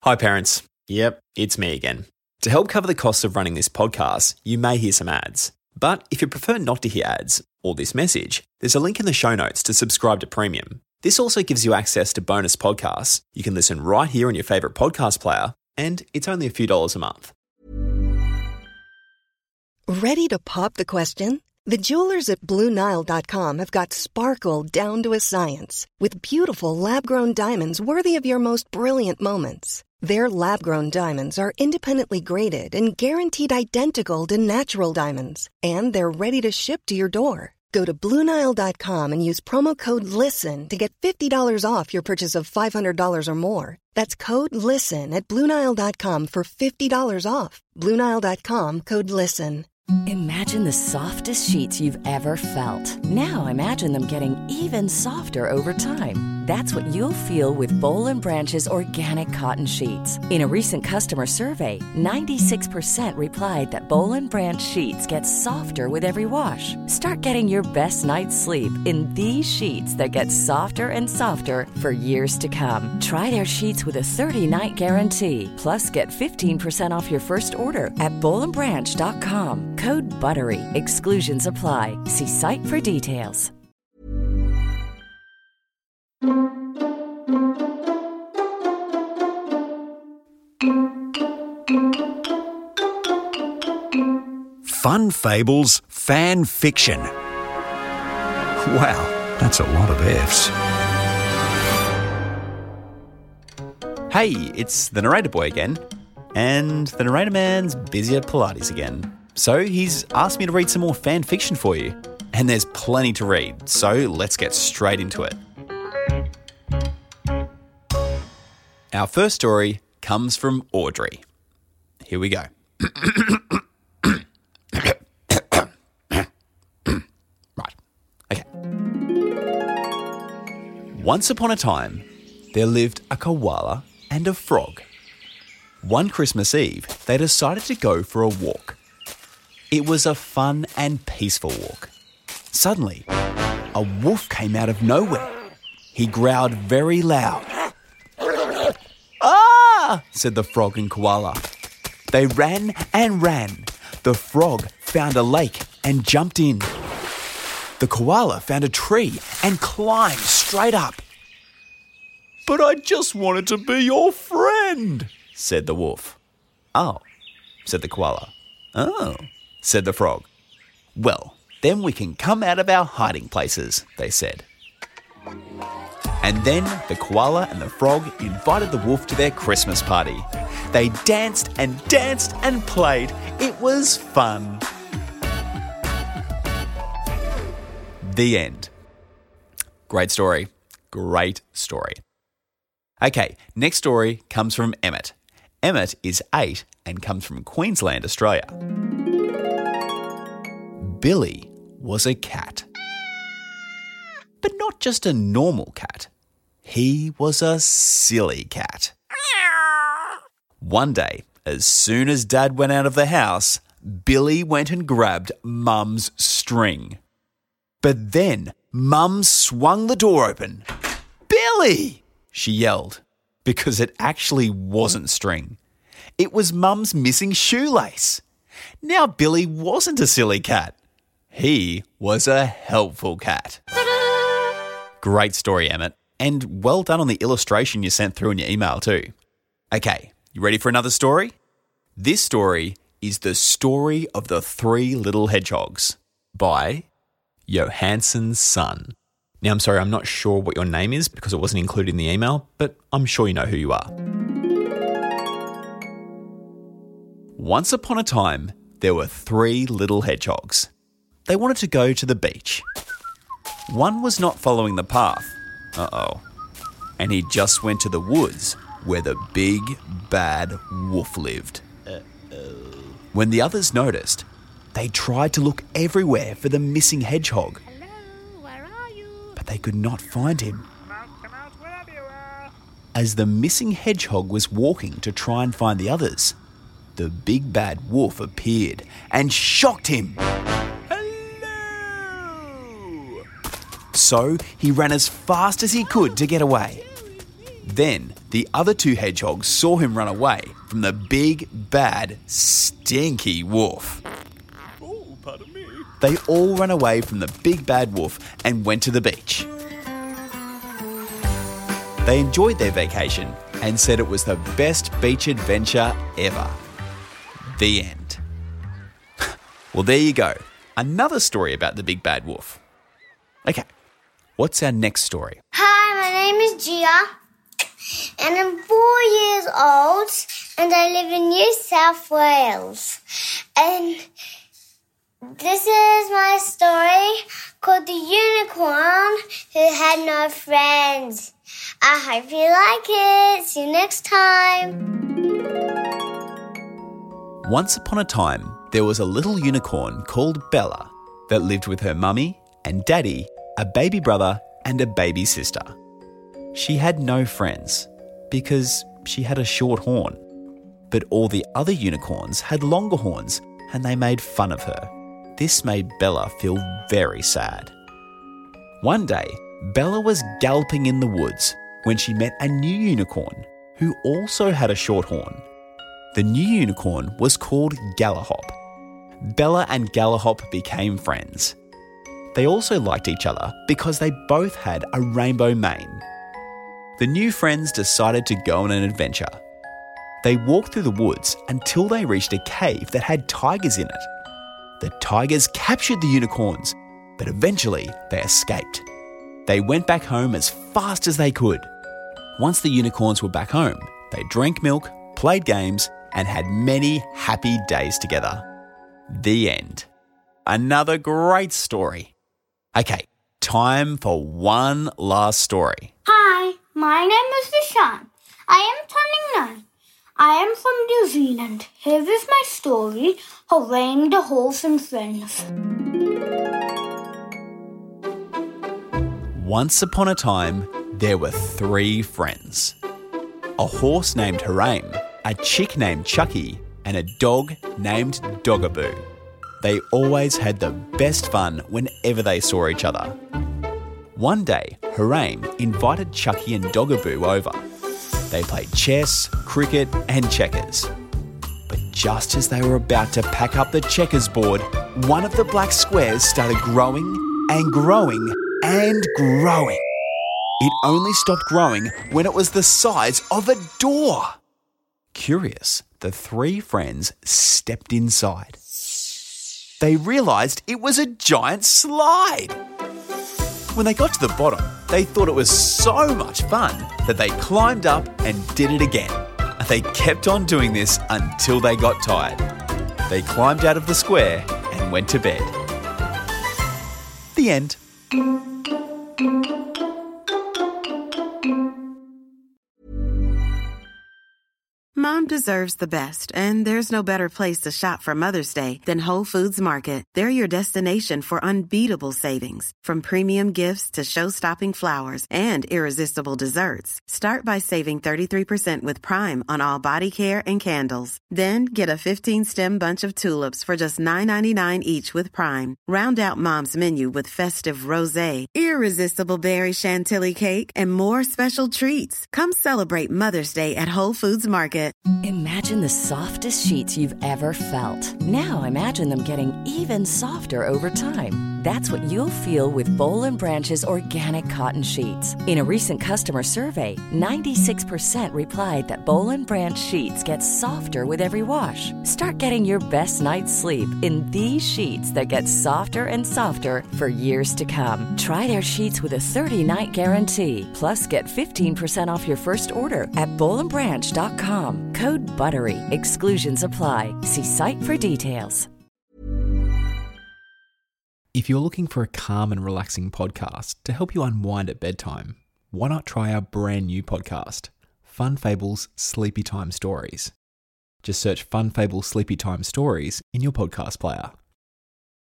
Hi parents. Yep, it's me again. To help cover the costs of running this podcast, you may hear some ads. But if you prefer not to hear ads or this message, there's a link in the show notes to subscribe to Premium. This also gives you access to bonus podcasts. You can listen right here on your favourite podcast player, and it's only a few dollars a month. Ready to pop the question? The jewelers at BlueNile.com have got sparkle down to a science with beautiful lab-grown diamonds worthy of your most brilliant moments. Their lab-grown diamonds are independently graded and guaranteed identical to natural diamonds, and they're ready to ship to your door. Go to BlueNile.com and use promo code LISTEN to get $50 off your purchase of $500 or more. That's code LISTEN at BlueNile.com for $50 off. BlueNile.com, code LISTEN. Imagine the softest sheets you've ever felt. Now imagine them getting even softer over time. That's what you'll feel with Boll & Branch's organic cotton sheets. In a recent customer survey, 96% replied that Boll & Branch sheets get softer with every wash. Start getting your best night's sleep in these sheets that get softer and softer for years to come. Try their sheets with a 30-night guarantee. Plus, get 15% off your first order at bollandbranch.com. Code BUTTERY. Exclusions apply. See site for details. Fun Fables Fan Fiction. Wow, that's a lot of Fs. Hey, it's the Narrator Boy again. And the Narrator Man's busy at Pilates again. So he's asked me to read some more fan fiction for you. And there's plenty to read, so let's get straight into it. Our first story comes from Audrey. Here we go. Right, okay. Once upon a time, there lived a koala and a frog. One Christmas Eve, they decided to go for a walk. It was a fun and peaceful walk. Suddenly, a wolf came out of nowhere. He growled very loud. "Ah!" said the frog and koala. They ran and ran. The frog found a lake and jumped in. The koala found a tree and climbed straight up. "But I just wanted to be your friend," said the wolf. "Oh," said the koala. "Oh," said the frog. "Well, then we can come out of our hiding places," they said. And then the koala and the frog invited the wolf to their Christmas party. They danced and played. It was fun. The end. Great story. Great story. Okay, next story comes from Emmett. Emmett is 8 and comes from Queensland, Australia. Billy was a cat. But not just a normal cat. He was a silly cat. One day, as soon as Dad went out of the house, Billy went and grabbed Mum's string. But then Mum swung the door open. "Billy!" she yelled, because it actually wasn't string. It was Mum's missing shoelace. Now Billy wasn't a silly cat. He was a helpful cat. Great story, Emmett. And well done on the illustration you sent through in your email too. Okay, you ready for another story? This story is The Story of the Three Little Hedgehogs by Johansson's Son. Now, I'm sorry, I'm not sure what your name is because it wasn't included in the email, but I'm sure you know who you are. Once upon a time, there were 3 little hedgehogs. They wanted to go to the beach. One was not following the path. And he just went to the woods where the big, bad wolf lived. When the others noticed, they tried to look everywhere for the missing hedgehog. Hello, where are you? But they could not find him. Come out, wherever you are. As the missing hedgehog was walking to try and find the others, the big bad wolf appeared and shocked him. Hello! So he ran as fast as he could to get away. Then the other two hedgehogs saw him run away from the big, bad, stinky wolf. Oh, pardon me. They all ran away from the big, bad wolf and went to the beach. They enjoyed their vacation and said it was the best beach adventure ever. The end. Well, there you go. Another story about the big, bad wolf. Okay, what's our next story? Hi, my name is Gia, and I'm 4 years old, and I live in New South Wales. And this is my story called The Unicorn Who Had No Friends. I hope you like it. See you next time. Once upon a time, there was a little unicorn called Bella that lived with her mummy and daddy, a baby brother and a baby sister. She had no friends because she had a short horn, but all the other unicorns had longer horns and they made fun of her. This made Bella feel very sad. One day, Bella was galloping in the woods when she met a new unicorn who also had a short horn. The new unicorn was called Galahop. Bella and Galahop became friends. They also liked each other because they both had a rainbow mane. The new friends decided to go on an adventure. They walked through the woods until they reached a cave that had tigers in it. The tigers captured the unicorns, but eventually they escaped. They went back home as fast as they could. Once the unicorns were back home, they drank milk, played games, and had many happy days together. The end. Another great story. Okay, time for one last story. Hi, my name is Vishan. I am turning 9. I am from New Zealand. Here is my story, Harangue the Horse and Friends. Once upon a time, there were 3 friends. A horse named Harangue, a chick named Chucky, and a dog named Dogaboo. They always had the best fun whenever they saw each other. One day, Harangue invited Chucky and Dogaboo over. They played chess, cricket, and checkers. But just as they were about to pack up the checkers board, one of the black squares started growing and growing and growing. It only stopped growing when it was the size of a door. Curious, the 3 friends stepped inside. They realised it was a giant slide. When they got to the bottom, they thought it was so much fun that they climbed up and did it again. They kept on doing this until they got tired. They climbed out of the square and went to bed. The end. Mom deserves the best, and there's no better place to shop for Mother's Day than Whole Foods Market. They're your destination for unbeatable savings, from premium gifts to show-stopping flowers and irresistible desserts. Start by saving 33% with Prime on all body care and candles. Then get a 15-stem bunch of tulips for just $9.99 each with Prime. Round out Mom's menu with festive rosé, irresistible berry chantilly cake, and more special treats. Come celebrate Mother's Day at Whole Foods Market. Imagine the softest sheets you've ever felt. Now imagine them getting even softer over time. That's what you'll feel with Boll & Branch's organic cotton sheets. In a recent customer survey, 96% replied that Boll & Branch sheets get softer with every wash. Start getting your best night's sleep in these sheets that get softer and softer for years to come. Try their sheets with a 30-night guarantee. Plus, get 15% off your first order at bollandbranch.com. Code BUTTERY. Exclusions apply. See site for details. If you're looking for a calm and relaxing podcast to help you unwind at bedtime, why not try our brand new podcast, Fun Fables Sleepy Time Stories? Just search Fun Fables Sleepy Time Stories in your podcast player.